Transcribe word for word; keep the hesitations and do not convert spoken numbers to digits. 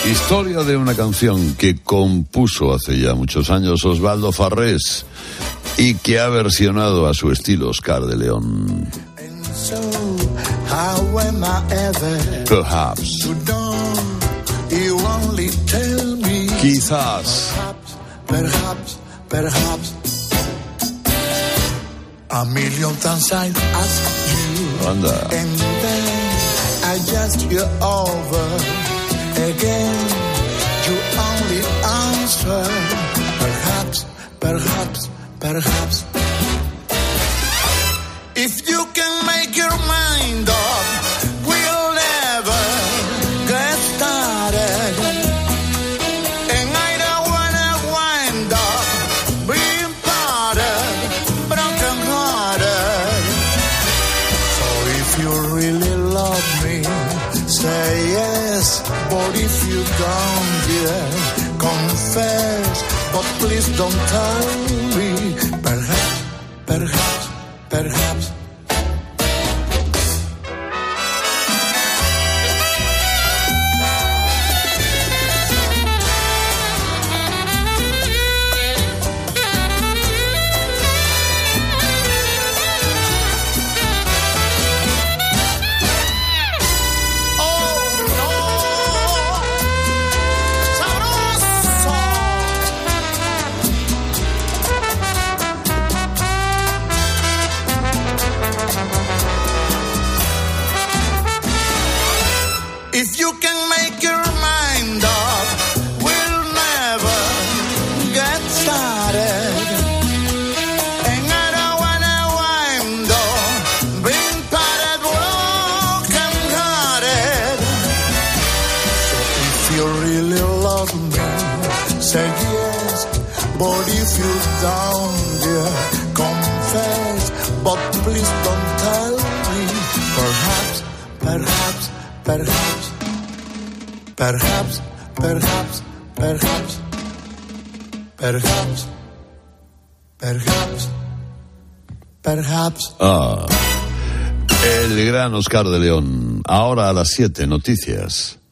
Historia de una canción que compuso hace ya muchos años Osvaldo Farrés y que ha versionado a su estilo Oscar de León. Perhaps. Quizás. Perhaps, perhaps. A million times I ask you, Anda. and then I just hear over again. You only answer, perhaps, perhaps, perhaps. If you can make your mind up, we'll never get started. And I don't wanna wind up being parted, broken hearted. So if you really love me, say yes. But if you don't, dear, confess. But please don't tell me. Perhaps, perhaps, perhaps. If you can make your mind up, we'll never get started. And I don't wanna wind up being parted, broken hearted. So if you really love me, say yes. But if you don't, dear, confess. But please don't tell me. Perhaps, perhaps, perhaps. Perhaps, perhaps, perhaps, perhaps, perhaps, perhaps. Ah, el gran Oscar de León. Ahora a las siete, noticias.